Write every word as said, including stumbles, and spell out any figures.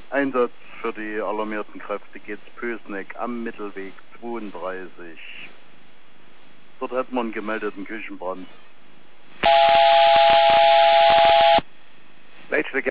Einsatz für die alarmierten Kräfte geht's Pösneck am Mittelweg zweiunddreißig. Dort hat man einen gemeldeten Küchenbrand. Leitstück